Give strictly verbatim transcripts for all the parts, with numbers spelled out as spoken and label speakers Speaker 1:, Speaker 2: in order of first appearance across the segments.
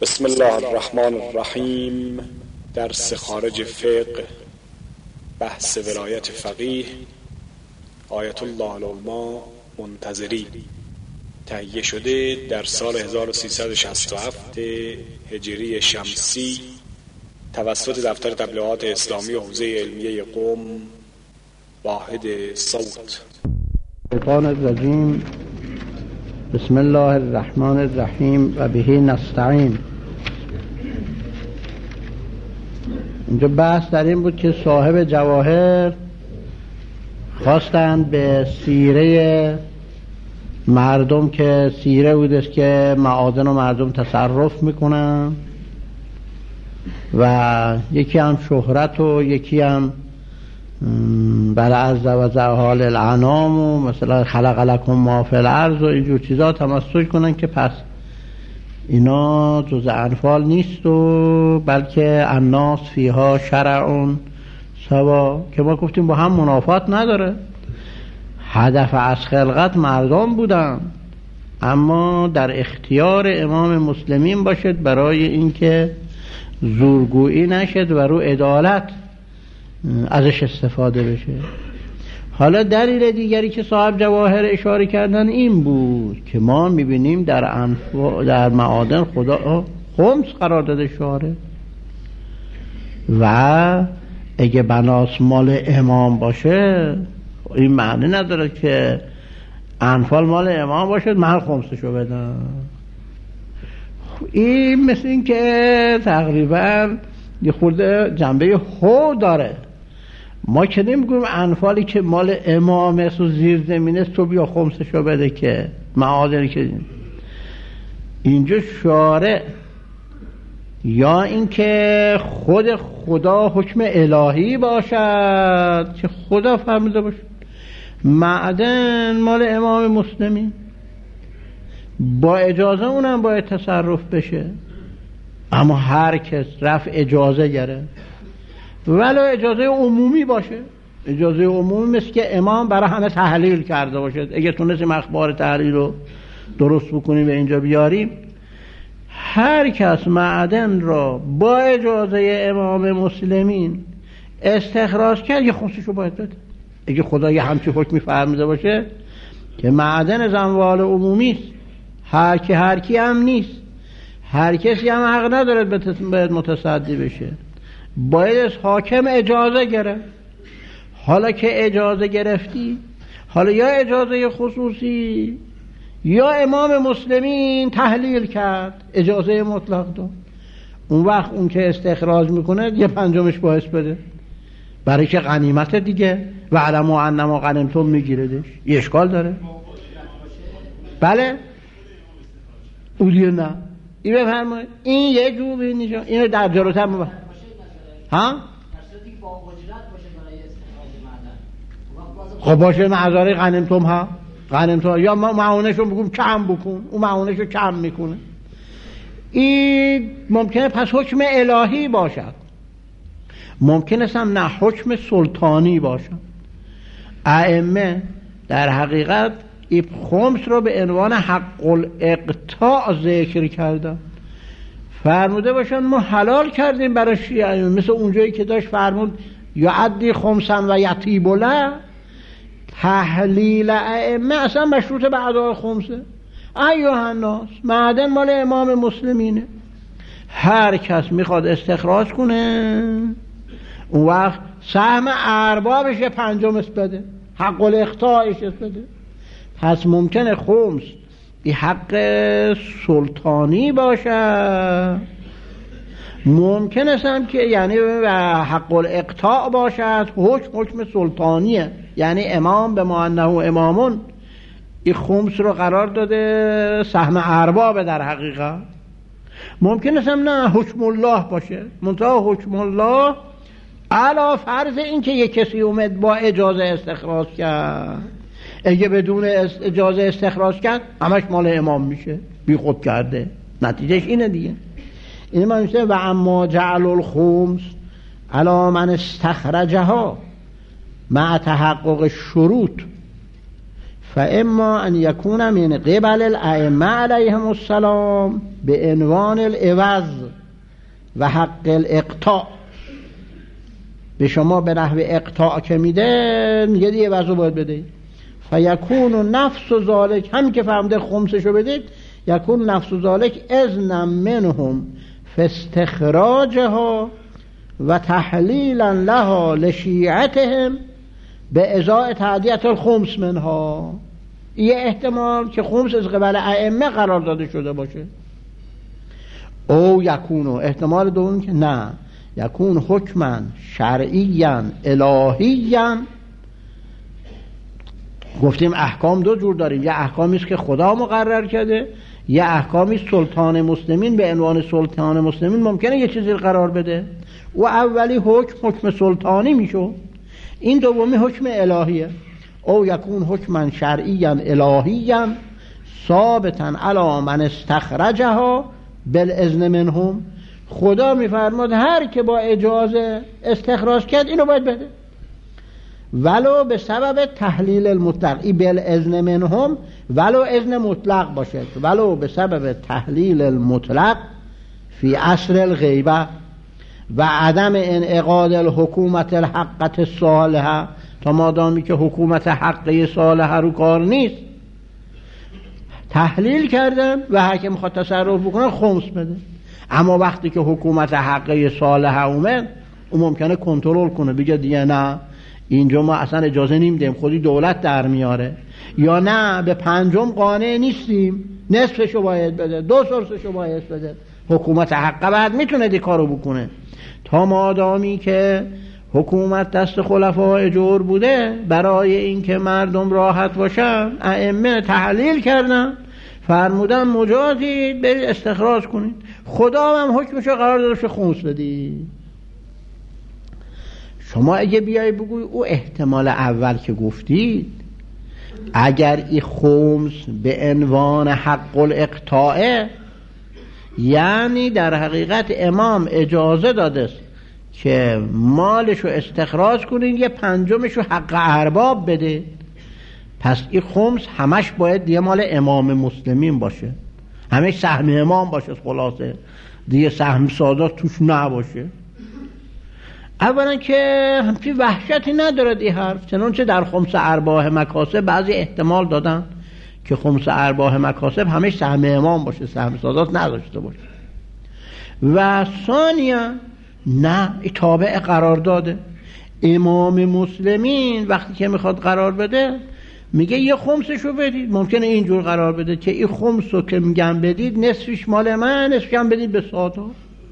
Speaker 1: بسم الله الرحمن الرحیم. درس خارج فقه، بحث ولایت فقیه، آیت الله العلما منتظری، تهیه شده در سال هزار و سیصد و شصت و هفت هجری شمسی توسط دفتر تبلیغات اسلامی حوزه علمیه قم، واحد صوت.
Speaker 2: الشیطان الرجیم. بسم الله الرحمن الرحیم و به نستعین. اینجا بحث در این بود که صاحب جواهر خواستند به سیره مردم که سیره بودست که معادن و مردم تصرف میکنن و یکی هم شهرت و یکی هم بر عرض و زحال الانام و مثلا خلق لکم ما فی الارض و اینجور چیزا تمسک کنن که پس اینا جز انفال نیست و بلکه الناس فیها شرعون سوا، که ما گفتیم با هم منافات نداره. هدف از خلقت مردم بودن، اما در اختیار امام مسلمین باشد برای اینکه زورگویی نشد و رو عدالت ازش استفاده بشه. حالا دلیل دیگری که صاحب جواهر اشاره کردن این بود که ما میبینیم در انفا در معادن خدا خمس قرار داده شاره و اگه بناس مال امام باشه این معنی نداره که انفال مال امام باشه من خمسشو بدم. این مثل این که تقریبا یه خورده جنبه هو داره. ما که نمیگویم انفالی که مال امام است و زیر زمین است تو بیا خمسشو بده، که معادنی که اینجا شارع یا اینکه خود خدا حکم الهی باشد که خدا فرموده باشه معدن مال امام مسلمین، با اجازه اونم باید تصرف بشه، اما هر کس رفت اجازه گره ولو اجازه عمومی باشه. اجازه عمومی مثل که امام برای همه تحلیل کرده باشه. اگه تونستیم اخبار تحلیل رو درست بکنیم و اینجا بیاریم، هر کس معدن را با اجازه امام مسلمین استخراج کرد یه خمسشو باید بده. اگه خدا یه همچی حکمی فرموده باشه که معدن از اموال عمومی است، هر کی هر کی هم نیست، هر کسی هم حق نداره به متصدی بشه، باید از حاکم اجازه گرفت. حالا که اجازه گرفتی، حالا یا اجازه خصوصی یا امام مسلمین تحلیل کرد اجازه مطلق داد، اون وقت اون که استخراج میکنه یه پنجمش باعث بده، برای که غنیمت دیگه و علمو انما غنمتم میگیردش. یه اشکال داره؟ بله اولیه نه این بفرمایید. این یه جوبی نیجا اینو در جلوتر مبا ها؟ خب باشه معذاره غنمتم ها غنمتم یا ما معاونشو بگم کم بکن، اون معاونشو کم میکنه. این ممکنه پس حکم الهی باشد، ممکنه هم نه حکم سلطانی باشد. ائمه در حقیقت این خمس رو به عنوان حق الاقطاع ذکر کردن، فرموده باشن ما حلال کردیم برای شیعه، مثل اونجایی که داشت فرمود یعدی خمسن و یطیب له. تحلیل ائمه اصلا مشروط به ادای خمسه. ایها الناس معدن مال امام مسلمینه، هر کس میخواد استخراج کنه اون وقت سهم اربابش پنجمش بده، حق الاقطاعش بده. پس ممکنه خمس بی حق سلطانی باشه، ممکن است هم که یعنی حق الاقطاع باشد، حکم حکم سلطانیه، یعنی امام به ما انه امامون این خمس رو قرار داده سهم ارباب. در حقیقت ممکن است هم نه حکم الله باشه، منتها حکم الله علا فرض این که یک کسی اومد با اجازه استخراج کرد، اگه بدون اجازه استخراج کرد همش مال امام میشه، بی خود کرده. نتیجهش اینه دیگه. این ما میشه و اما جعل الخمس علا من استخرجها مع تحقق شروط فاما ان یکون من قبل الائمه علیهم السلام به عنوان العوض و حق الاقطاع، به شما به نحو اقطاع که میده میگه یه عوض رو باید بده. فیکون نفس و ذالک، هم که فهمده خمسشو بدید، یکون نفس و ذالک اذن منهم فاستخراجها و تحلیلا لها لشیعتهم به ازای تعدیت الخمس منها. یه احتمال که خمس از قبل ائمه قرار داده شده باشه. او یکونو، احتمال دوم که نه، یکون حکما شرعیا الهیا. گفتیم احکام دو جور داریم، یه احکامی است که خدا مقرر کرده، یه احکامی سلطان مسلمین به عنوان سلطان مسلمین ممکنه یه چیزی قرار بده و اولی حکم حکم سلطانی میشه، این دومی حکم الهیه. او یکون حکما شرعیا الهیا ثابتا علی من استخرجها بالاذن منهم. خدا میفرماد هر که با اجازه استخراج کرد اینو باید بده، ولو به سبب تحلیل المطلق. ای بالاذن منهم ولو اذن مطلق باشد، ولو به سبب تحلیل المطلق فی عصر الغیبه و عدم انعقاد الحکومت الحقه صالحه. تا مادامی که حکومت حقه صالحه رو کار نیست، تحلیل کردن و هر که میخواد تصرف بکنه خمس بده. اما وقتی که حکومت حقه صالحه اومد، اون ممکنه کنترل کنه، بگه دیگه نه اینجا ما اصلا اجازه نمیدیم، خودی دولت در میاره، یا نه به پنجم قانع نیستیم، نصفشو باید بده، دو سرسشو باید بده. حکومت حقه بعد میتونه دی کارو بکنه. تا مادامی که حکومت دست خلفای جور بوده، برای اینکه مردم راحت باشن ائمه تحلیل کردن، فرمودن مجازید برید استخراج کنید. خدا هم حکمشو قرار داده خمس بدید. شما اگه بیای بگوی او احتمال اول که گفتید، اگر ای خمس به عنوان حق الاقطاعه، یعنی در حقیقت امام اجازه داده است که مالشو استخراج کنین، یه پنجمشو حق ارباب بده، پس این خمس همش باید دیگه مال امام مسلمین باشه، همش سهم امام باشه، خلاصه دیگه سهم سادات توش نباشه. اولا که همچی وحشتی ندارد این حرف، چنانچه در خمس ارباح مکاسب بعضی احتمال دادن که خمس ارباح مکاسب همش سهم امام باشه، سهم سادات نداشته باشه. و ثانیا نه، این تابع قرار داده. امام مسلمین وقتی که میخواد قرار بده میگه یه خمسشو بدید، ممکنه اینجور قرار بده که این خمسو که میگم بدید نصفش مال من، نصفش هم بدید به سادات.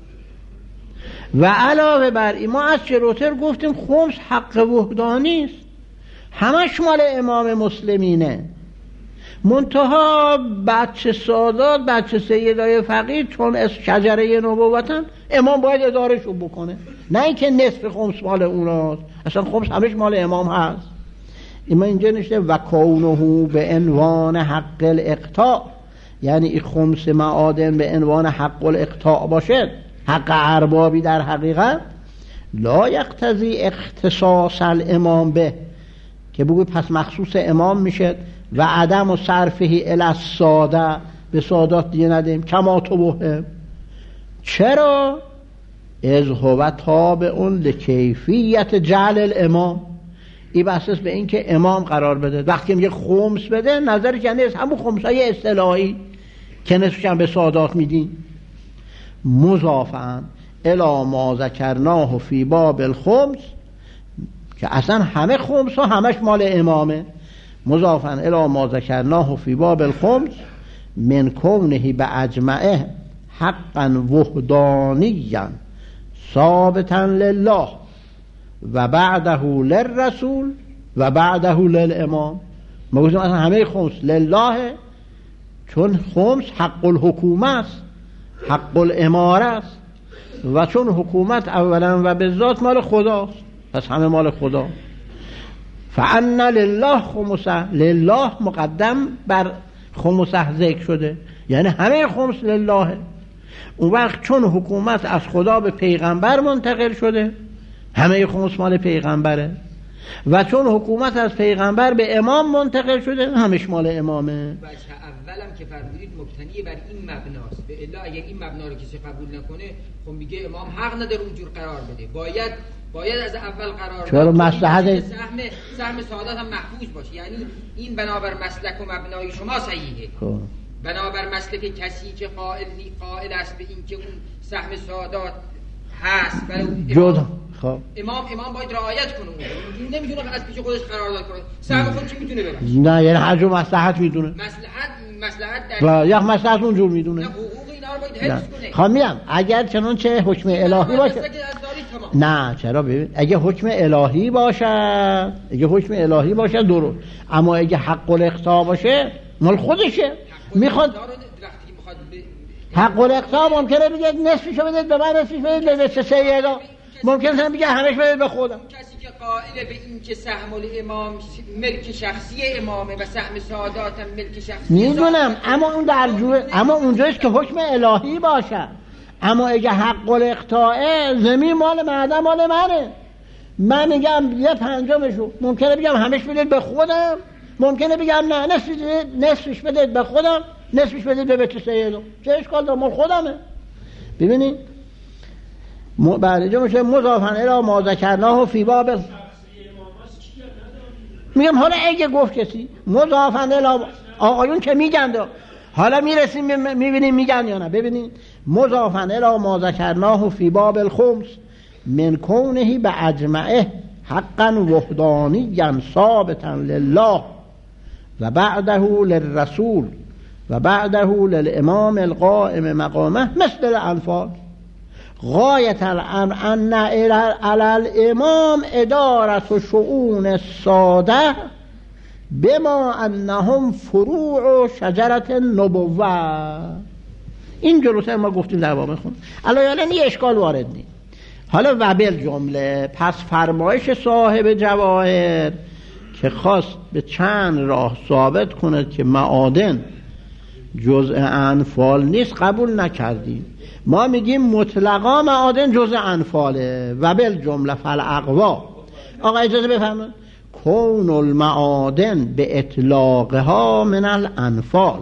Speaker 2: و علاوه بر این ما از چروتر گفتیم خمس حق وحدانی است، همش مال امام مسلمینه، منتها بچه سادات، بچه سیدای فقیر چون از شجره نبوتن امام باید ادارهشو بکنه، نه اینکه نصف خمس مال اوناست. اصلا خمس همش مال امام هست. اما اینجا نشته و کونه به عنوان حق الاقطاع، یعنی این خمس معادن به عنوان حق الاقطاع باشد، حق اربابی در حقیقت، لا یقتضی اختصاص الامام به، که بگوی پس مخصوص امام میشه، و عدم و صرفه الی الساده، به سادات دیگه ندیم کما توهم. چرا؟ از هو تابع لکیفیت جعل الامام. این بحث است به این که امام قرار بده. وقتی میگه خمس بده، نظر جنه از همون خمسای اصطلاحی که نصفش هم به سادات میدین. مضافاً الی ما ذکرناه فی باب الخمس، که اصلا همه خمس ها همش مال امامه. مضافاً الی ما ذکرناه فی باب الخمس من کونه باجمعه حقا وحدانیا ثابتا لله و بعده للرسول و بعده للامام. ما گفتیم اصلا همه خمس لله، چون خمس حق الحکومه است، حق الاماره است، و چون حکومت اولا و به ذات مال خداست، پس همه مال خدا. فان لله خمسه، لله مقدم بر خمسه ذکر شده، یعنی همه خمس لله. اون وقت چون حکومت از خدا به پیغمبر منتقل شده، همه خمس مال پیغمبره. و چون حکومت از پیغمبر به امام منتقل شده همش مال امامه.
Speaker 3: وجه اولم که فرمودید مبتنی بر این مبناست، به الا اگر این مبنا رو کسی قبول نکنه خب میگه امام حق نداره اونجور قرار بده، باید باید از اول قرار بده.
Speaker 2: چرا مصلحت
Speaker 3: سهم سهم سعادت هم محفوظ باشه، یعنی این بنابر مسلک و مبنای شما صحیحه.
Speaker 2: خب
Speaker 3: بنابر مسلک کسی که قائل قائل است به این که اون سهم سعادت هست برای
Speaker 2: جدا خب
Speaker 3: امام امام باید رعایت کنه، اون نمیتونه از پیش خودش قرارداد کنه، سهم خود چی میتونه ببره؟
Speaker 2: نه یعنی هر جور مصلحت میدونه،
Speaker 3: مصلحت مصلحت در
Speaker 2: یک مصلحت اونجور میدونه.
Speaker 3: نه حقوق اینا رو باید حفظ کنه.
Speaker 2: خب میگم اگر چنانچه حکم الهی باشه، نه چرا ببین اگه حکم الهی باشه، اگه حکم الهی باشه درست، اما اگه حق الاقطاع باشه مال خودشه، میخواد حق الاقطاع ممکنه بگه نصفشو بدید به من، نصفش بدید به نصف سیدا، ممکنه هم بگه همش بدید به خودم.
Speaker 3: کسی که قائل به این که سهم الامام ملک شخصی امامه و سهم سعادت هم ملک شخصی،
Speaker 2: میدونم اما اون در جوه، اما اونجاست که حکم الهی باشه. اما اگه حق الاقطاعه، زمین مال معدن مال منه، من میگم یه پنجمشو ممکنه بگم همش بدید به خودم، ممکنه بگم نه نصفش نصفش بدید به خودم، نصفش بدید به بیت سیدم، چه اشکال داره مال خودمه. ببینید بعد اینجا میشه مضافن الی ما ذکرناه فی باب، میگم حالا اگه گفت کسی مضافن الی، آقایون که میگن دا. حالا میرسیم میبینیم میگن یا نه. ببینید مضافن الی ما ذکرناه فی باب الخمس من کونه به اجمعه حقا وحدانیا ثابتا لله و بعده للرسول و بعده للامام القائم مقامه مثل الانفال غایت الامر ان علی الامام ادارت شؤون الساده بما انهم فروع شجرت النبوه. این جلوتر ما گفتیم در باب خون. الان یه اشکال وارد نید. حالا و بالجمله پس فرمایش صاحب جواهر که خواست به چند راه ثابت کند که معادن جزء انفال نیست قبول نکردیم. ما میگیم مطلقا معادن جزء انفاله. و بالجمله فالاقوا، آقا اجازه بفرمایید، کون المعادن به اطلاقها من الانفال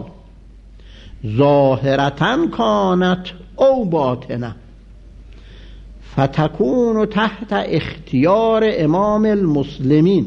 Speaker 2: ظاهرتا کانت او باطنه فتکون تحت اختیار امام المسلمین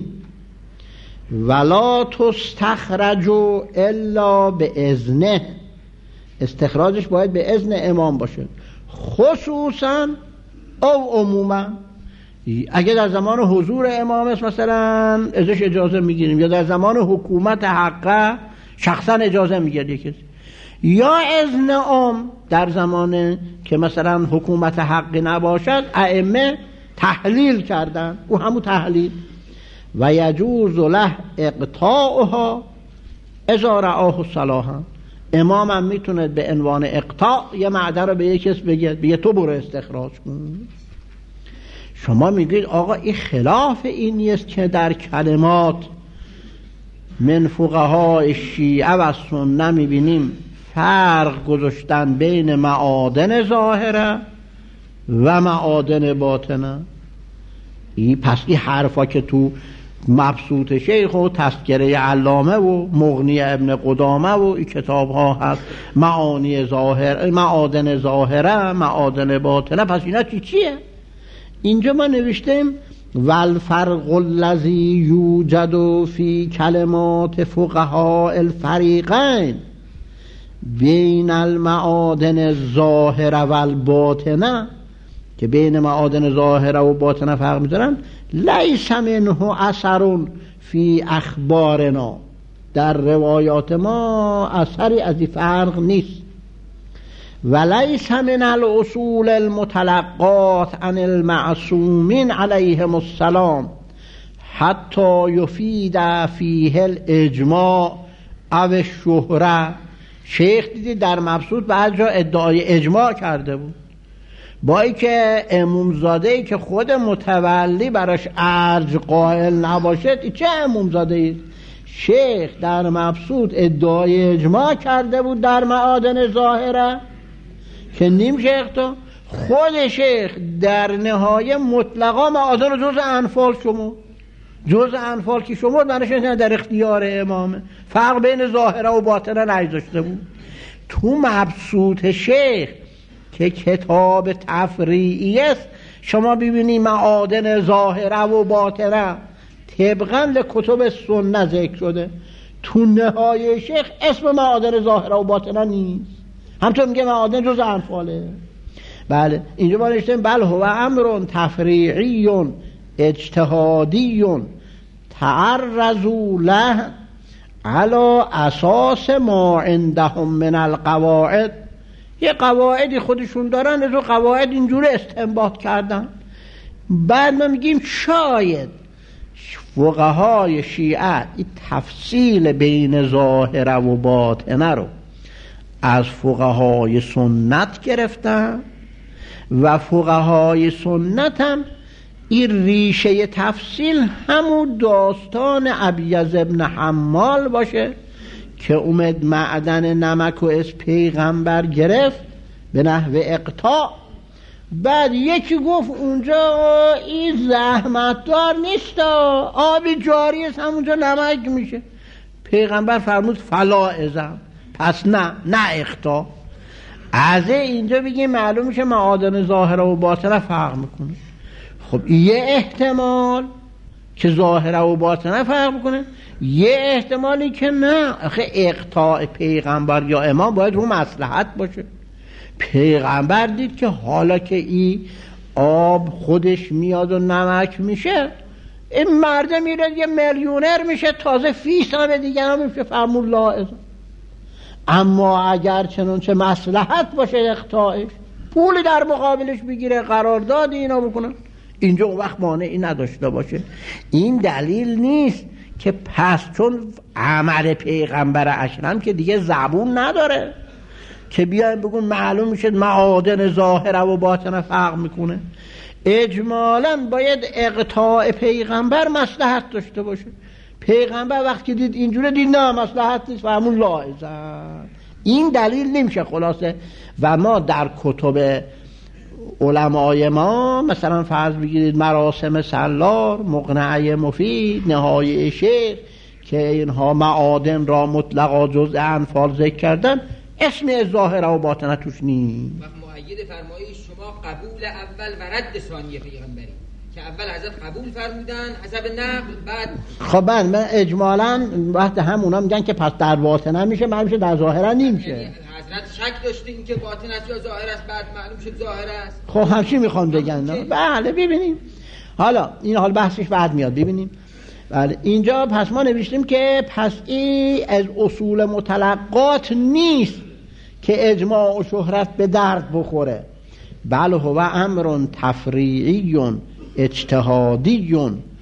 Speaker 2: ولا تستخرج الا به اذنه. استخراجش باید به اذن امام باشه، خصوصا او عموما. اگه در زمان حضور امام است مثلا ازش اجازه میگیریم، یا در زمان حکومت حقه شخصا اجازه میگیره کسی، یا اذن عام در زمان که مثلا حکومت حقی نباشد ائمه تحلیل کردن، او همون تحلیل. و یجوز له اقطاعها اذا رآه صلاحا، امام هم میتونه به عنوان اقطاع یه معدن رو به یک کس بگه بگه تو برو استخراج کن. شما میگید آقا این خلاف این نیست که در کلمات من فقهای شیعه و سنت میبینیم فرق گذاشتن بین معادن ظاهره و معادن باطنه. این پس این حرفا که تو مبسوط شیخ و تذکره علامه و مغنی ابن قدامه و این کتاب ها هست، معانی ظاهر، معادن ظاهره، معادن باطنه، پس اینا چی چیه؟ اینجا ما نوشتیم والفرق الذی یوجد فی کلمات فقهاء الفریقین بین المعادن الظاهره و الباطنه، که بین معادن ظاهره و باطنه فرق میذارن، لیس منه اثر فی اخبارنا، در روایات ما اثری از این فرق نیست. و لیس من الاصول المتلقات عن المعصومین علیهم السلام حتی یفید فیه الاجماع او الشهره. شیخ دیدی در مبسوط بعد جا ادعای اجماع کرده بود، با ای که امامزاده‌ای که خود متولی براش ارج قائل نباشد، چه امامزاده‌ای؟ شیخ در مبسوط ادعای اجماع کرده بود در معادن ظاهره که نیم شیخ تو خود شیخ در نهایه مطلقا معادن جز انفال شما جز انفال که شما منش در اختیار امامه، فرق بین ظاهره و باطنه نگذاشته بود. تو مبسوط شیخ که کتاب تفریعی است شما ببینی معادن ظاهره و باطنه طبقاً لکتب سنت ذکر شده. تو نهایه شیخ اسم معادن ظاهره و باطنه نیست، همطور میگه معادن جز انفاله. بله اینجا ما نشتیم بل هو امر تفریعی اجتهادی تعرضوا له علی اساس ما عندهم من القواعد. یه قواعدی خودشون دارن، از اون قواعد اینجوری استنباط کردن. بعد ما میگیم شاید فقهای شیعه این تفصیل بین ظاهره و باطنه رو از فقهای سنت گرفتن و فقهای سنت هم این ریشه تفصیل همون داستان ابیض ابن حمال باشه که اومد معدن نمک و از پیغمبر گرفت به نحو اقطاع. بعد یکی گفت اونجا این زحمت دار نیست، آبی جاری است همونجا نمک میشه. پیغمبر فرمود فلا ازم، پس نه نه اقطاع. از اینجا بگیم معلوم میشه معادن ظاهره و باطنه فرق میکنه. خب یه احتمال که ظاهره و باطنه فرق میکنه، یه احتمالی که نه. آخه اقطاع پیغمبر یا امام باید رو مصلحت باشه. پیغمبر دید که حالا که این آب خودش میاد و نمک میشه، این مرده میره یه میلیونر میشه، تازه فیصد دیگه هم میشه، فرمود لا. اما اگر چنانچه مصلحت باشه اقطاعش، پولی در مقابلش بگیره، قرارداد اینا بکنن، اینجا اون وقت مانعی نداشته باشه. این دلیل نیست که پس چون عمل پیغمبر اکرم که دیگه زبون نداره که بیایم بگون معلوم میشه معادن ظاهره و باطنه فرق میکنه. اجمالاً باید اقطاع پیغمبر مصلحت داشته باشه. پیغمبر وقتی دید اینجوره دید نه مصلحت نیست، فرمون لاحظه. این دلیل نمیشه خلاصه. و ما در کتب علمای ما مثلا فرض بگیرید مراسم سالار، مقنعه مفید، نهایه شیخ که اینها معادن را مطلقا جزء انفال ذکر کردن، اسم ظاهره و باطنه توش نیست.
Speaker 3: وقت مؤید فرمایش شما قبول اول و رد ثانی پیغمبری که اول حضرت قبول فرمودن حسب نقل، بعد
Speaker 2: خب من اجمالاً وقت هم اونا میگن که پس در باطنه میشه، معلوم میشه در ظاهره نمیشه.
Speaker 3: یعنی حضرت شک داشته این که باطن است یا ظاهر است، بعد معلوم شد ظاهر است.
Speaker 2: خب همچی میخوام بگن. بله ببینیم حالا این حال بحثش بعد میاد ببینیم. بله اینجا پس ما نوشتیم که پس این از اصول متلقات نیست که اجماع و شهرت به درد بخوره، بل هو امر تفریعی اجتهادی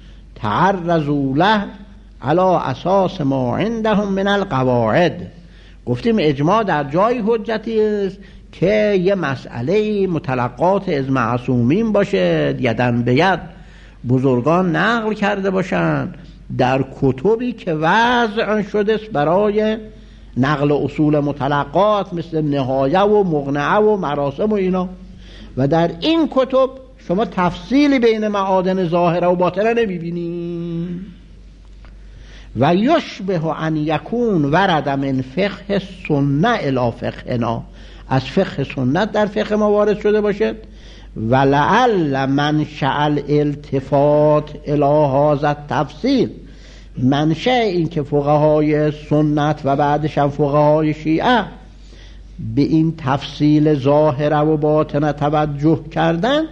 Speaker 2: تعرضوا له علی اساس ما عندهم من القواعد. گفتیم اجماع در جای حجتی است که یه مسئله متلقات از معصومین باشه، یدن به ید بزرگان نقل کرده باشن در کتبی که وضع شده است برای نقل اصول متلقات، مثل نهایه و مقنعه و مراسم و اینا. و در این کتب شما تفصیلی بین معادن ظاهره و باطنه نمیبینید. و یشبه ان یکون ورد من فقه سنه الی فقهنا، از فقه سنت در فقه ما وارد شده باشد. و لعل منشأ الالتفات الی هذا التفصیل، منشأ این که فقهای سنت و بعدش هم فقهای شیعه به این تفصیل ظاهره و باطنه توجه کردن،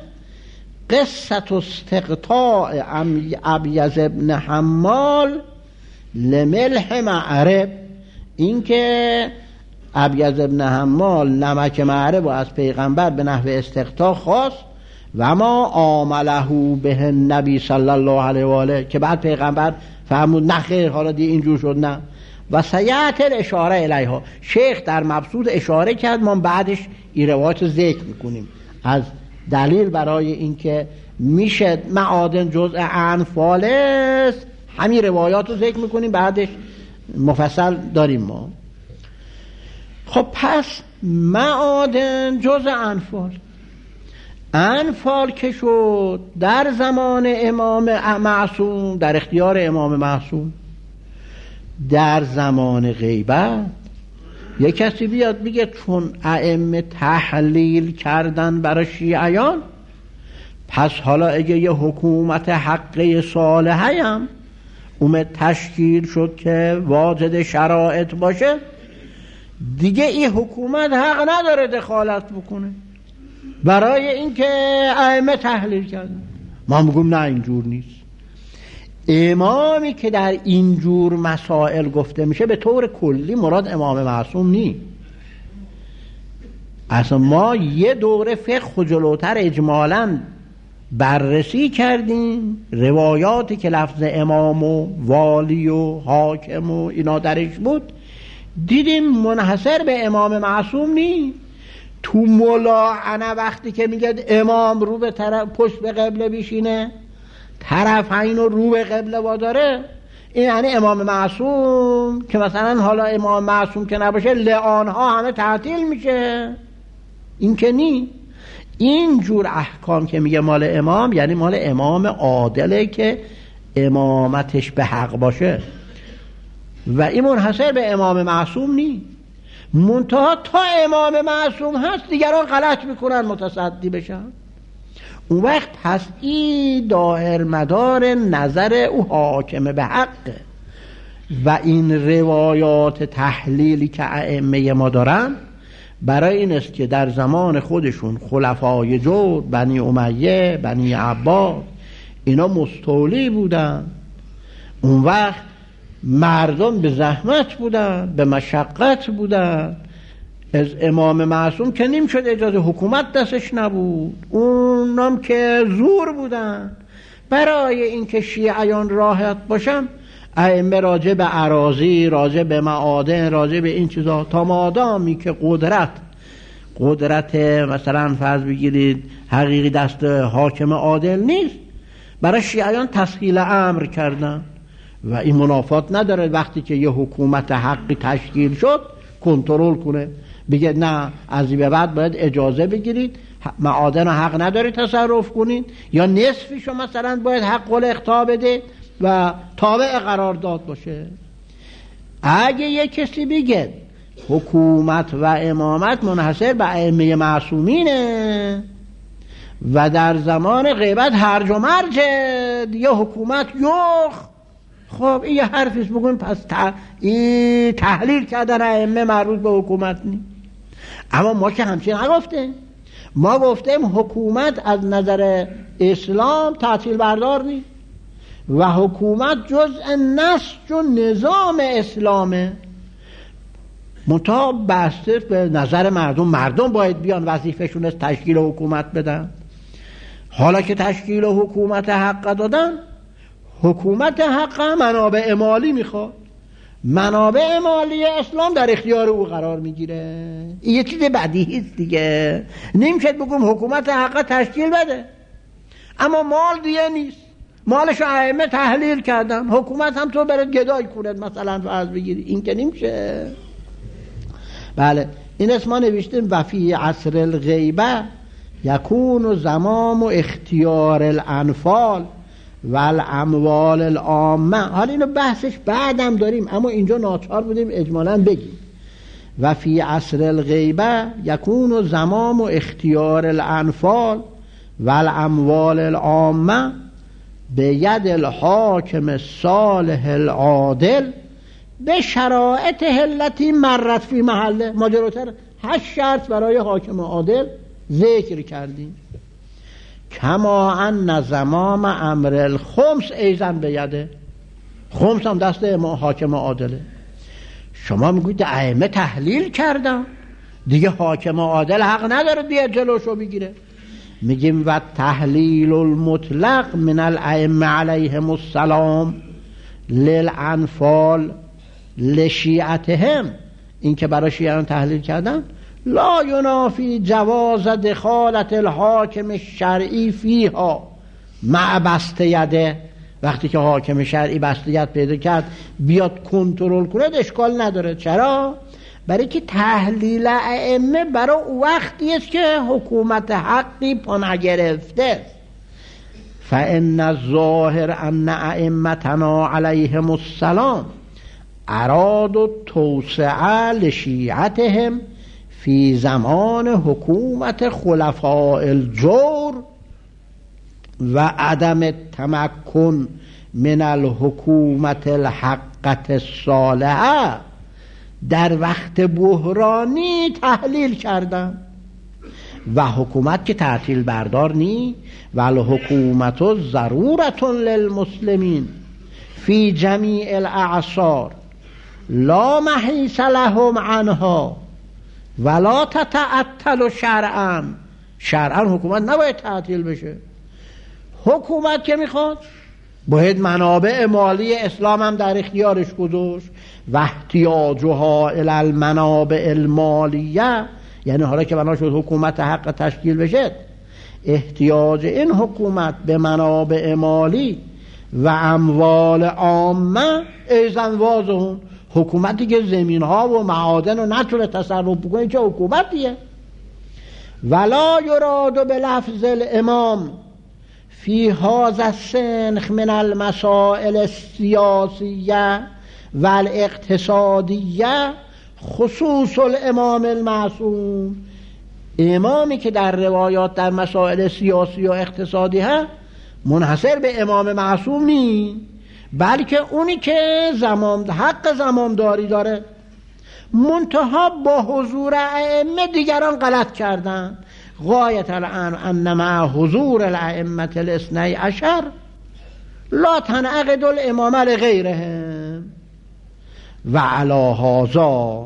Speaker 2: قصة استقطاع ابیض ابن حمال لملح معرب، این که ابیض ابن حمال نمک معرب و از پیغمبر به نحو استقطاع خواست و ما عامله به نبی صلی الله علیه و آله، که بعد پیغمبر فرمود نه خیر حالا دی اینجور شد نه. و سیأتی الاشاره الیها، شیخ در مبسوط اشاره کرد، ما بعدش این روایت ذکر میکنیم از دلیل برای اینکه میشه معادن جزء انفال است، همین روایات رو ذکر میکنیم بعدش مفصل داریم ما. خب پس معادن جزء انفال، انفال که شد در زمان امام معصوم، در اختیار امام معصوم، در زمان غیبت یک کسی بیاد بگه چون ائمه تحلیل کردن برای شیعیان، پس حالا اگه یه حکومت حقه صالحه هم اومد تشکیل شد که واجد شرایط باشه، دیگه این حکومت حق نداره دخالت بکنه برای اینکه ائمه تحلیل کردن. ما میگم نه، اینجور نیست. امامی که در اینجور مسائل گفته میشه به طور کلی مراد امام معصوم نی. اصلا ما یه دوره فقه جلوتر اجمالاً بررسی کردیم روایاتی که لفظ امام و والی و حاکم و اینا درش بود، دیدیم منحصر به امام معصوم نی. تو ملاعنه وقتی که میگه امام رو به طرف پشت به قبله بیشینه، طرفین رو رو به قبله واداره، این یعنی امام معصوم که مثلا حالا امام معصوم که نباشه لعانها همه تعطیل میشه؟ این که نی. این جور احکام که میگه مال امام یعنی مال امام عادله که امامتش به حق باشه و این منحصر به امام معصوم نی. منتها تا امام معصوم هست دیگران غلط میکنن متصدی بشن. اون وقت پس این دایر مدار نظر او حاکم به حقه و این روایات تحلیلی که ائمه ما دارن برای این است که در زمان خودشون خلفای جود، بنی امیه، بنی عباس، اینا مستولی بودن. اون وقت مردم به زحمت بودن، به مشقت بودن. از امام معصوم که نیم شد اجازه حکومت دستش نبود، اونم که زور بودن. برای اینکه شیعیان راحت باشن ائمه راجع به اراضی، راجع به معادن، راجع به این چیزا، تا مادامی که قدرت قدرت مثلا فرض بگیرید حقیقی دست حاکم عادل نیست، برای شیعیان تسهیل امر کردن و این منافات نداره وقتی که یه حکومت حقی تشکیل شد کنترل کنه، بگه نه از این به بعد باید اجازه بگیرید، معادن رو حق نداری تصرف کنید، یا نصفیشو مثلا باید حق الاخطاء بده و تابع قرار داد باشه. اگه یک کسی بگه حکومت و امامت منحصر به ائمه معصومینه و در زمان غیبت هرج و مرج دیگه حکومت یخ، خب این یه حرفیست، بگویم پس ت... این تحلیل کردن ائمه مربوط به حکومت نی. اما ما که همچین نگفتیم، ما گفتیم حکومت از نظر اسلام تعطیل بردار نی و حکومت جزء نسج و نظام اسلامه، منتها بسته به نظر مردم. مردم باید بیان وظیفهشون است تشکیل حکومت بدن. حالا که تشکیل حکومت حق دادن، حکومت حق منابع مالی میخواد، منابع مالی اسلام در اختیار او قرار میگیره. این یه چیز بدیهی است دیگه. نمیشه بگم حکومت حق تشکیل بده اما مال دیگه نیست، مالش ائمه تحلیل کردن، حکومت هم تو برات گدای کنه مثلا فرض بگیری، این که نمیشه. بله این اسم ما نوشتیم و فی عصر الغیبه یکون زمام و اختیار الانفال و الاموال العامه. حالا اینو بحثش بعدم داریم اما اینجا ناچار بودیم اجمالاً بگیم. و فی عصر الغیبه یکون زمام و اختیار الانفال و الاموال العامه به ید الحاکم الصالح العادل به شرایط التي مرت فی محله. ما جلوتر هشت شرط برای حاکم عادل ذکر کردیم. کما ان زمام امر الخمس ایزن به یده، خمس هم دست حاکم عادله. شما میگوید ائمه تحلیل کردن دیگه حاکم عادل حق نداره بیاد جلوشو بگیره. میگیم و تحلیل المطلق من الائمه علیهم السلام للانفال لشیعتهم، این که برای شیعان تحلیل کردن، لا ینافی جواز دخالت الحاکم الشرعی فیها مع بسط یده. وقتی که حاکم شرعی بستیت پیدا کرد بیاد کنترل کنه اشکال نداره. چرا؟ برای که تحلیل ائمه برای وقتی است که حکومت حقی پا نگرفته. فإن الظاهر ان ائمتنا علیهم السلام ارادوا التوسعه لشیعتهم فی زمان حکومت خلفاء الجور و عدم التمکن من الحکومت الحقت الصالحه. در وقت بحرانی تحلیل کردن و حکومت که تعطیل بردار نی و الحکومت ضرورت للمسلمین فی جمیع الاعصار لا محیص لهم عنها ولا تتعطل شرعا. شرعا حکومت نباید تعطیل بشه. حکومت که میخواد باید منابع مالی اسلام هم در اختیارش گذاشت و احتیاجها الی المنابع المالیه، یعنی حالا که بنا شد حکومت حق تشکیل بشه، احتیاج این حکومت به منابع مالی و اموال عامه ایزن واضحون. حکومتی که زمین ها و معادن رو نتونه تصرف بکنه چه حکومتیه؟ ولا یراد به لفظ الامام فی هذا السنخ من المسائل السیاسیه و الاقتصادیه خصوص الامام المعصوم. امامی که در روایات در مسائل سیاسی و اقتصادی ها منحصر به امام معصوم نی، بلکه اونی که زمان حق زمامداری داره. منتها با حضور ائمه دیگران غلط کردن. غایت الان ان مع حضور الائمه الاثنی عشر لا تنعقد الامامه لغیرهم و علی هذا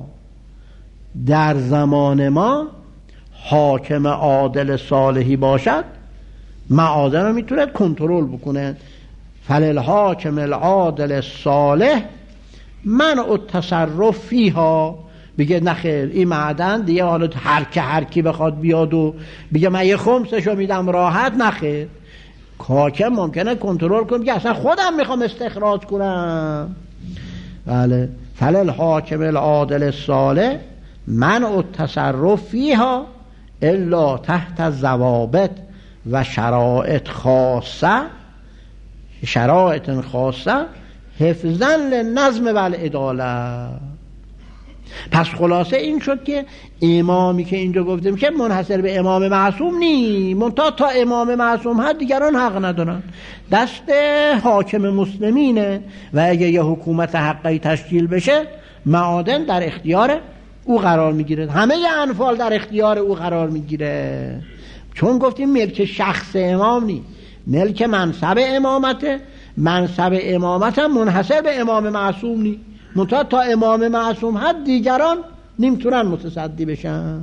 Speaker 2: در زمان ما حاکم عادل صالحی باشد معادن رو میتونه کنترل بکنه. فللحاکم العادل الصالح منع التصرف فیها. بگه نخیر این معدن دیگه حالا هر که هر کی بخواد بیاد و بگه من یه خمسشو میدم راحت، نخیر. حاکم ممکنه کنترل کنه بگه اصلا خودم میخوام استخراج کنم. بله. فللحاکم العادل الصالح منع التصرف فیها الا تحت ضوابط و شرایط خاصه شرایط خاصه حفظاً للنظم و العداله. پس خلاصه این شد که امامی که اینجا گفتیم که منحصر به امام معصوم نی، منتها تا امام معصوم هست دیگران حق ندارن، دست حاکم مسلمینه و اگه یه حکومت حقی تشکیل بشه معادن در اختیار او قرار میگیره، همه انفال در اختیار او قرار میگیره. چون گفتیم ملک شخص امام نی، ملک منصب امامته. منصب امامت هم منحصر به امام معصوم نی، منتها تا امام معصوم هست دیگران نمیتونن متصدی بشن.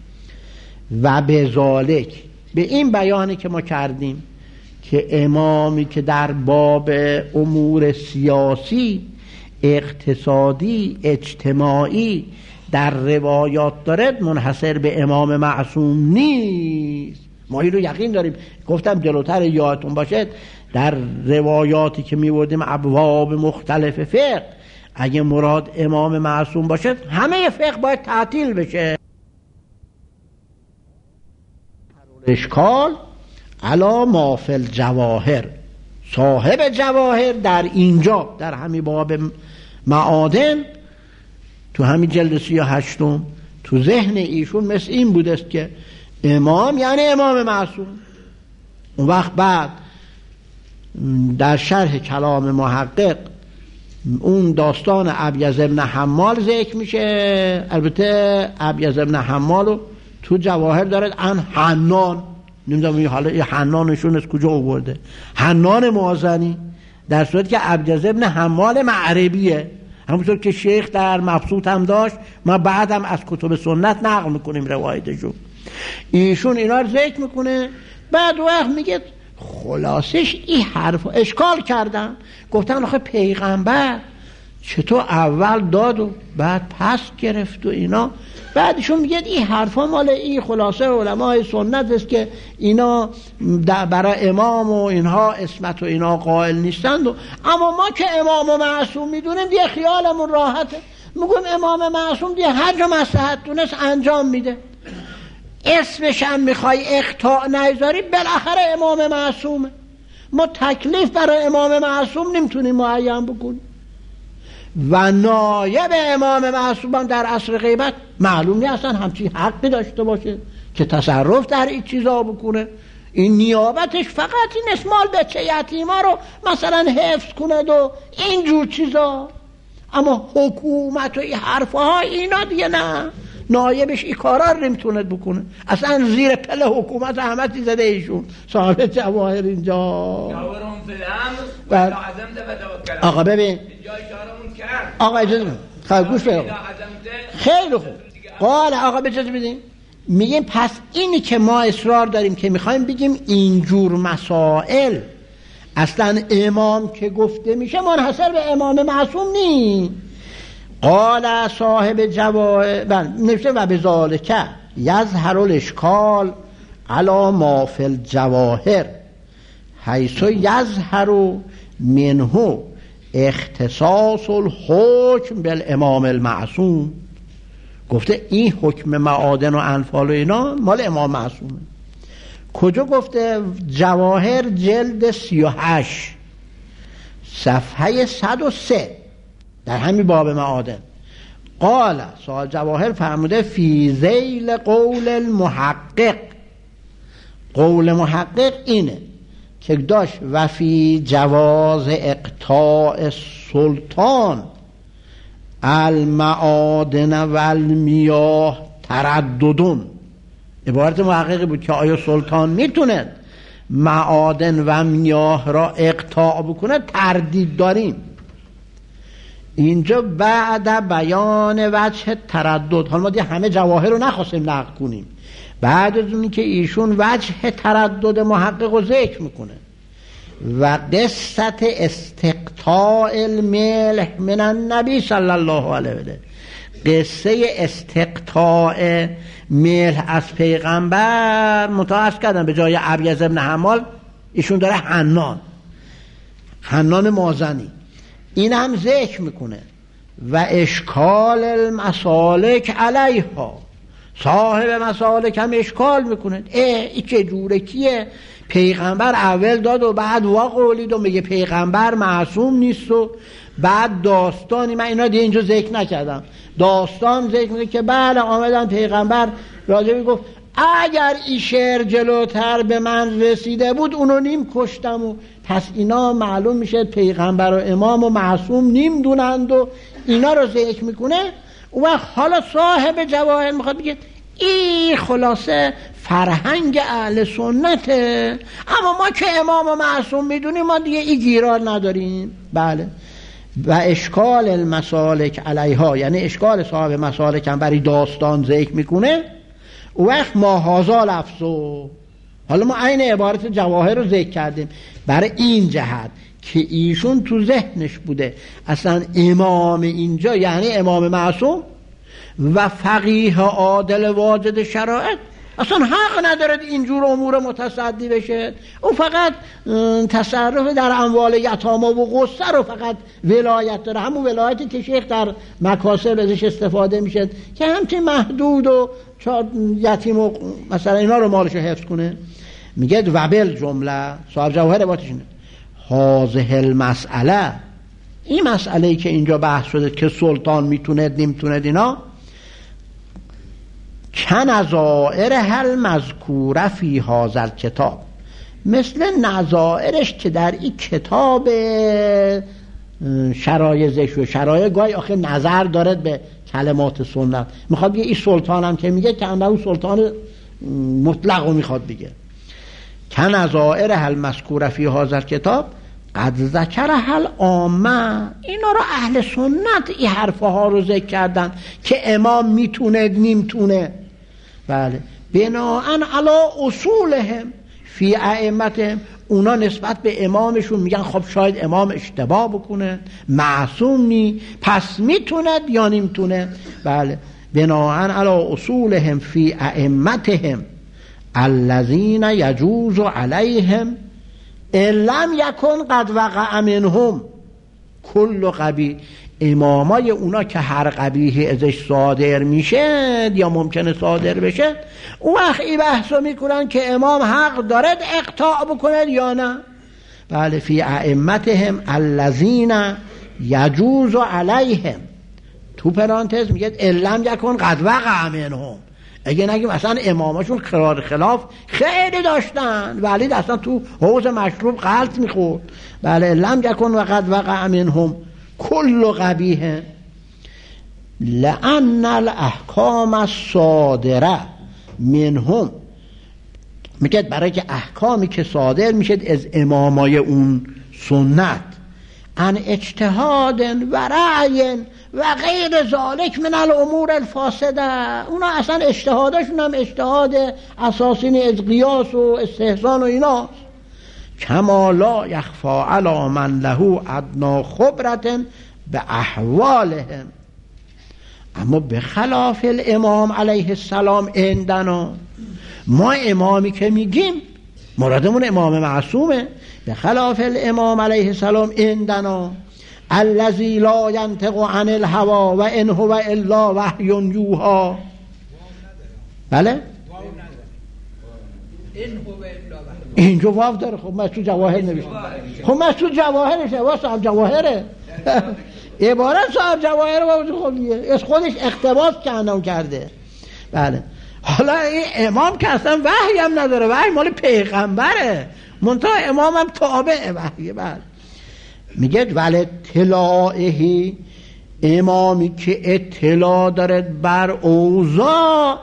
Speaker 2: و به ذالک، به این بیانی که ما کردیم که امامی که در باب امور سیاسی، اقتصادی، اجتماعی در روایات دارد منحصر به امام معصوم نیست. ما این رو یقین داریم. گفتم جلوتر یادتون باشد در روایاتی که می‌بردیم ابواب مختلف فقه، اگه مراد امام معصوم باشد همه فقه باید تعطیل بشه. اشکال علا ما فی الجواهر، صاحب جواهر در اینجا در همین باب معادن تو همین جلد سی و هشتم تو ذهن ایشون مثل این بودست که امام یعنی امام معصوم. اون وقت بعد در شرح کلام محقق اون داستان ابیض ابن حمال ذکر میشه. البته ابیض ابن حمالو تو جواهر داره ان حنان، نمیدونم حالا این حنانشون از کجا آورده، حنان موازنی، در صورتی که ابیض ابن حمال معربیه، همونطور که شیخ در مبسوط هم داشت، ما بعدم از کتب سنت نقل میکنیم روایتشو. ایشون اینا رو ذکر میکنه. بعد وقت میگه خلاصش این حرف اشکال کردن، گفتن آخه پیغمبر چطور اول داد و بعد پس گرفت و اینا. بعدشون میگه این حرفا مال این خلاصه علمای سنت است که اینا برای امام و اینها اسمت و اینا قائل نیستند و اما ما که امام و معصوم میدونیم دیگه خیالمون راحته. میگم امام معصوم دیگه هر جا مصلحت دونست انجام میده، اسمش هم میخوای اقطاع نذاری، بالاخره امام معصومه. ما تکلیف برای امام معصوم نمیتونیم معین بکنیم و نایب امام معصوم هم در عصر غیبت معلوم نیست اصلا همچین حقی داشته باشه که تصرف در این چیزا بکنه. این نیابتش فقط این اسمال بچه یتیما رو مثلا حفظ کند و اینجور چیزا، اما حکومت و این حرفها اینا دیگه نه، نایبش این کارا رو نمیتونه بکنه. اصلا زیر پله حکومت احمدی زده ایشون صاحب جواهر اینجا. آقا ببین آقا اجازه بده، خیلی گوش بده، خیلی خوب قال آقا اجازه بدین. میگیم پس اینی که ما اصرار داریم که میخوایم بگیم اینجور مسائل اصلا امام که گفته میشه منحصر به امام معصوم نی. قال صاحب جواهر نوشته و بذالک یظهر الاشکال علی ما فی الجواهر حیث یظهر منه اختصاص الحکم بالامام المعصوم. گفته این حکم معادن و انفال و اینا مال امام معصومه. کجا گفته؟ جواهر جلد سی و هشت صفحه صد و سه در همین باب معادن. قال صاحب جواهر فرموده فی ذیل قول المحقق، قول محقق اینه که داشت و فی جواز اقطاع سلطان المعادن و المیاه ترددون. عبارت محققی بود که آیا سلطان میتونه معادن و میاه را اقطاع بکنه؟ تردید داریم. اینجا بعد بیان وجه تردد، حالا ما دیگه همه جواهر رو نخواستیم نقل کنیم، بعد از اونی که ایشون وجه تردد محقق رو ذکر میکنه و قصت استقطاع الملح من النبی صلی الله علیه و آله، قصه استقطاع ملح از پیغمبر متعرض کردن به جای ابیض ابن حمال ایشون داره حنان حنان مازنی این هم ذکر میکنه و اشکال المسالک علیها، صاحب مسالک هم اشکال میکنه اه این چه جوره کیه؟ پیغمبر اول داد و بعد واقعولید و میگه پیغمبر معصوم نیست و بعد داستانی، من اینا دیگه اینجا ذکر نکردم، داستان ذکر میگه که بله آمدن پیغمبر راجبی گفت اگر این شعر جلوتر به من رسیده بود اونو نیم کشتم و پس اینا معلوم میشه پیغمبر و امام و معصوم نیم دونند و اینا رو ذکر میکنه. و حالا صاحب جواهر میخواد بگه این خلاصه فرهنگ اهل سنته، اما ما که امام و معصوم میدونیم ما دیگه این گیرار نداریم. بله و اشکال المسالک علیها، یعنی اشکال صاحب مسالک هم برای داستان ذکر میکنه. وقت ما هازا لفظو، حالا ما عین عبارت جواهر رو ذکر کردیم برای این جهت که ایشون تو ذهنش بوده اصلا امام اینجا یعنی امام معصوم و فقیه عادل واجد شرایط اصلا حق ندارد اینجور امور متصدی بشه، او فقط تصرف در اموال یتاما و غصه رو فقط ولایت داره، همون ولایتی که شیخ در مکاسب ازش استفاده میشه که همچین محدود و یتیم و مثلا اینا رو مالش رو حفظ کنه. میگه و بل جمله صاحب جواهر باتش اینه هازه المسئله، این مسئله‌ای که اینجا بحث شده که سلطان میتونه نمیتونه اینا که نظائر هل مذکوره فی هذا کتاب، مثل نظائرش که در این کتاب شرایع ذکر و شرایع گاهی آخه نظر دارد به کلمات سنت، میخواد بگه این سلطان هم که میگه که اون سلطان مطلق رو میخواد بگه که نظائر هل مذکوره فی هذا کتاب قد ذکر هل عامه، اینا رو اهل سنت این حرفها رو ذکر کردن که امام میتونه نمیتونه. بله بناءن علی اصولهم فی ائمتهم، اونا نسبت به امامشون میگن خب شاید امام اشتباه بکنه معصوم نی پس میتونه یا نمیتونه. بله بناءن علی اصولهم فی ائمتهم الذین یجوز علیهم ان لم یکن قد وقع منهم کل قبیح، امامای اونا که هر قبیحی ازش صادر میشه یا ممکنه صادر بشه، اون وقت این بحثو میکنن که امام حق دارد اقطاع بکنه یا نه. بله، فی ائمتهم الذین یجوز علیهم، تو پرانتز میگه علم یکن قد وقع منهم، اگه نگیم اصلا اماماشون قرار خلاف خیلی داشتن ولی اصلا تو حوض مشروب غلط میخورد. بله، علم یکن و قد وقع منهم کل قبیه لأن الاحکام الصادره منهم، میگه برای که احکامی که صادر میشه از امامای اون سنت، ان اجتهاد و رأی و غیر ذالک من الامور الفاسده، اونا اصلا اجتهادشون هم اجتهاد اساسی از قیاس و استحسان و اینا، کما لا یخفا علی من له ادنا خبرت به احوالهم. اما به خلاف الامام علیه السلام عندنا، ما امامی که میگیم مرادمون امام معصومه، به خلاف الامام علیه السلام عندنا الذی لا ینطق عن الهوى و ان هو الا وحی یوحی. بله اینجا واو داره. خب من تو جواهر نوشتم. خب من تو جواهر نوشتم. صاحب جواهره عبارت صاحب جواهر خودیه، از خودش اقتباس کردن کرده. بله، حالا این امام که اصلا وحی هم نداره، وحی مال پیغمبره، منتها امام هم تابع وحیه. بله، میگه ولی اطلاعه، امامی که اطلاع داره بر اوضاع،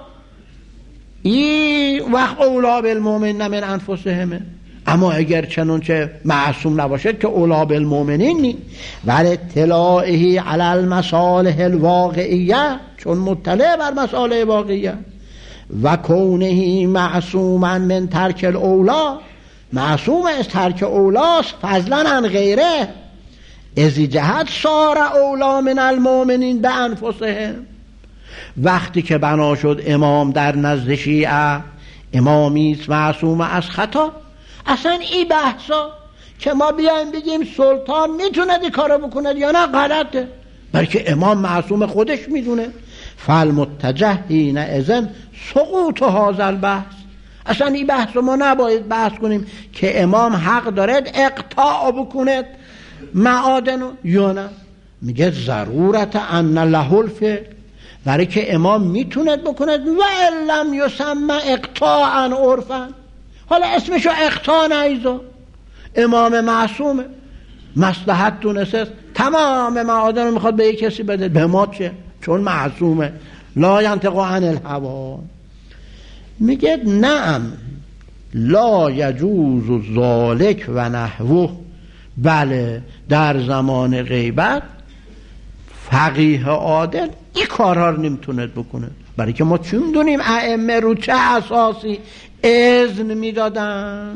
Speaker 2: این وقت اولا بالمؤمنین من انفسهم، اما اگر چنانچه معصوم نباشد که اولا بالمؤمنین نی. ولی اطلاعه علی المصالح الواقعیه، چون مطلع بر مصالح واقعیه، و کونه معصوما من ترک الاولا، معصوم از ترک اولاست فضلا عن غیره، ازی جهت صار اولا من المؤمنین به انفسهم. وقتی که بنا شد امام در نزد شیعه امامیست معصوم از خطا، اصلا این بحثا که ما بیایم بگیم سلطان میتونه دی کارو بکنه یا نه غلطه، بلکه امام معصوم خودش میدونه. فالمتجه حین اذن سقوط هذا البحث، اصلا این بحث ما نباید بحث کنیم که امام حق دارد اقطاع بکنه معادنو یا نه. میگه ضرورت ان له الفعل، برای که امام میتونه بکنه و علم یسمى اقطاعا عرفا، حالا اسمشو اقطاع نیزا، امام معصومه، مصلحت دونسته تمام معادن رو میخواد به یک کسی بده، به ما چه؟ چون معصومه، لا ینطق عن الهوی. میگه نعم لا یجوز ذالک و نحوه، بله در زمان غیبت فقیه عادل این کارها رو نمیتونه بکنه، برای که ما چون میدونیم ائمه رو چه اساسی اذن میدادن.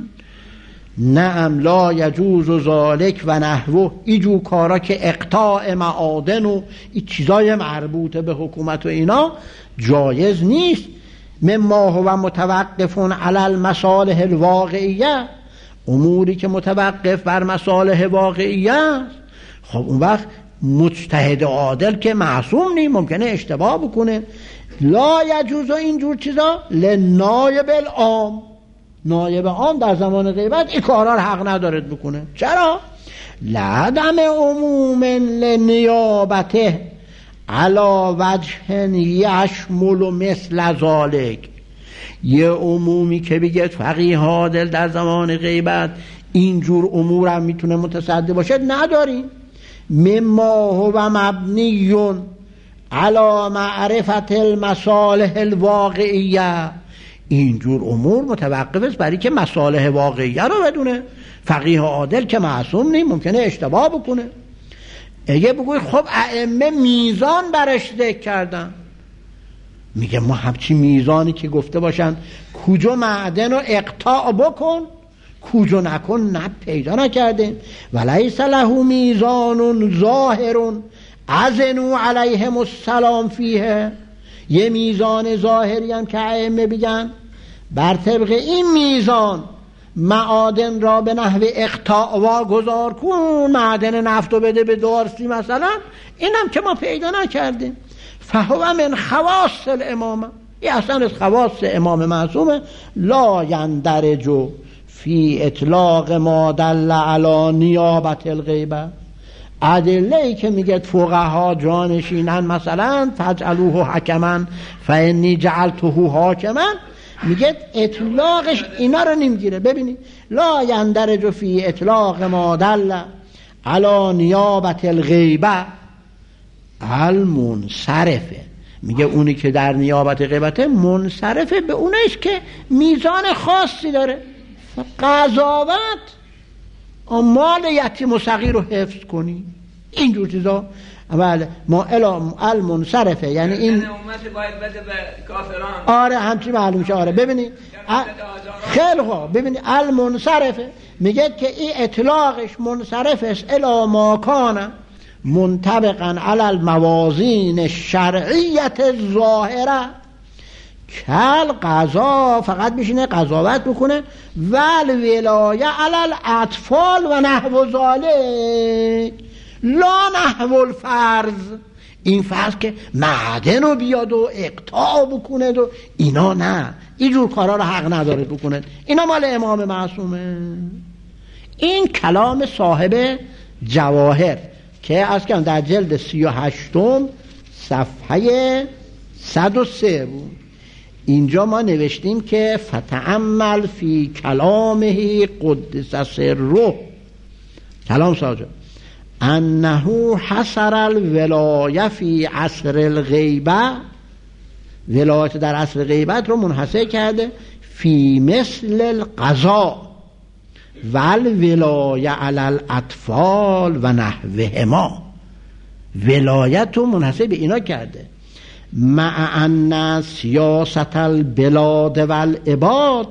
Speaker 2: نعم لا یجوز ذالک و نحوه، ایجور کارا که اقطاع معادن و این چیزای مربوطه به حکومت و اینا جایز نیست. مما هو متوقفون علی المصالح الواقعیه، اموری که متوقف بر مصالح واقعیه است. خب اون وقت مجتهد عادل که معصوم نی، ممکنه اشتباه بکنه. لا یجوز اینجور چیزا لنایب العام، نایب عام در زمان غیبت این کارا رو حق ندارد بکنه. چرا؟ لعدم عموم لنیابته علا وجه یشمل و مثل ذالک، یه عمومی که بگه فقیه عادل در زمان غیبت اینجور امور هم میتونه متصدی باشه نداریم. مما هو مبنیون علا معرفت المصالح الواقعیه، اینجور امور متوقف است برای که مصالح واقعیه رو بدونه. فقیه عادل که معصوم نیم، ممکنه اشتباه بکنه. اگه بگوی خب ائمه میزان برش ذکر کردن، میگه ما همچی میزانی که گفته باشن کجا معدن رو اقطاع بکن کجا نکن نه پیدا نکردیم. ولیس له میزان ظاهر ازنوا علیهم السلام فیه، یه میزان ظاهری هم که ائمه بگن بر طبق این میزان معادن را به نحو اقطاع واگذار کن، معدن نفت رو بده به دارسی مثلا، اینم که ما پیدا نکردیم. فهو من خواص الامامه، این اصلا از خواص امام معصومه. لا یندرج فی اطلاق ما دل علی نیابت الغیبه. ادله‌ای که میگه فقها جانشینن، مثلا فجعلوه حکما فانی جعلته حاکما، میگه اطلاقش اینا رو نمیگیره. ببینید لا یندرج فی اطلاق ما دل علی نیابت الغیبه المنصرفه، میگه اونی که در نیابت غیبته منصرفه به اونش که میزان خاصی داره. قضاوت مال یتیم و صغیر رو حفظ کنی، اینجور چیزا. بله ما المنصرفه یعنی این
Speaker 4: امت باید بده به کافران.
Speaker 2: آره همچی معلوم شه. آره ببینید خیلی خوب، ببینید المنصرفه میگه که این اطلاقش منصرف است الی ما کان منطبقا علی الموازین الشرعیت الظاهره، کل قضا فقط میشینه قضاوت بکنه، ول ولایه علی الاطفال و نحو ذالک لا نحو الفرض. این فرض که معدن رو بیاد و اقطاع بکنه و اینا نه، اینجور کارا رو حق نداره بکنه، اینا مال امام معصومه. این کلام صاحب جواهر که از کم در جلد سی و هشتم صفحه صد و سه بود. اینجا ما نوشتیم که فتأمل فی کلامه قدس سره، کلام ساجد، انه حصر الولایه فی عصر الغیبه، ولایت در عصر غیبت رو منحصر کرده فی مثل القضاء والولایه علی الاطفال و نحوهما، ولایت رو منحصر به اینا کرده. مع ان سیاست البلاد والعباد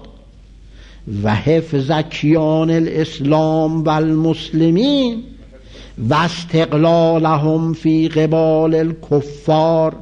Speaker 2: و حفظ کیان الاسلام والمسلمین و استقلالهم فی قبال الکفار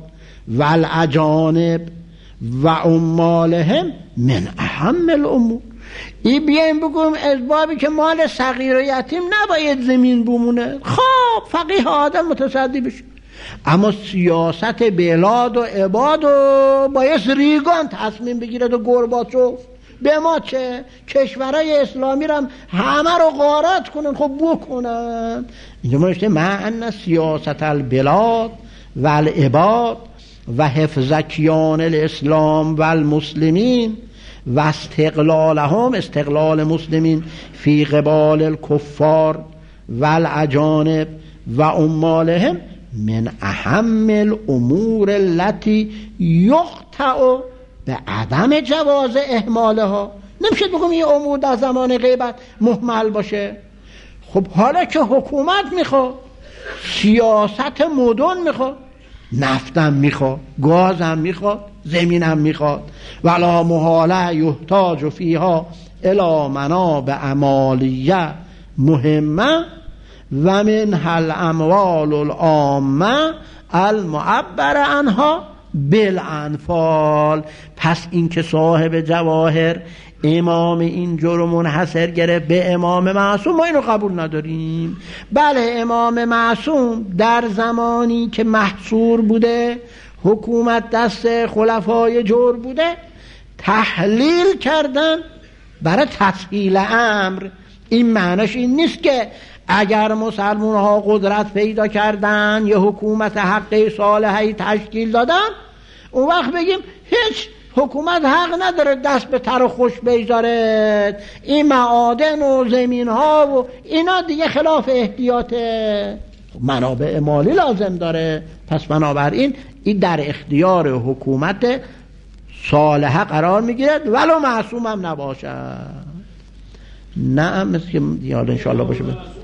Speaker 2: والاجانب و عمالهم من اهم الامور. این بیایم بگویم اسبابی که مال صغیر و یتیم نباید زمین بمونه، خب فقیه آدم متصدی بشه، اما سیاست بلاد و عباد و باید ریگان تصمیم بگیرد و گورباچوف به ما چه؟ کشورهای اسلامی رو هم همه رو غارت کنن، خب بکنن. اینجا ما نشته مع ان سیاست البلاد و العباد و حفظ کیان الاسلام و المسلمین و استقلالهم، استقلال مسلمین فی قبال الکفار و الاجانب و عمالهم من اهم الامور التي یقطع به عدم جواز اهمالها. نمیشه بگم این امور در زمان غیبت محمل باشه. خب حالا که حکومت میخواد، سیاست مدن میخواد، نفتم میخواد، گازم میخواد، زمینم میخواد، ولا محاله یحتاج فیها الی منابع مالیه مهمه و من هل اموال العامه المعبر عنها بالانفال. پس این که صاحب جواهر امام اینجا رو منحصر گرفت به امام معصوم، ما اینو قبول نداریم. بله امام معصوم در زمانی که محصور بوده، حکومت دست خلفای جور بوده، تحلیل کردن برای تسهیل امر. این معنیش این نیست که اگر مسلمان ها قدرت پیدا کردن یه حکومت حقی صالحی تشکیل دادن، اون وقت بگیم هیچ حکومت حق نداره دست به تر و خوش بگذاره، این معادن و زمین ها و اینا دیگه خلاف احتیاطه، منابع مالی لازم داره. پس بنابراین این در اختیار حکومت صالحه قرار میگیرد ولو معصوم هم نباشد. نه مثل که دیال انشاءالله باشه.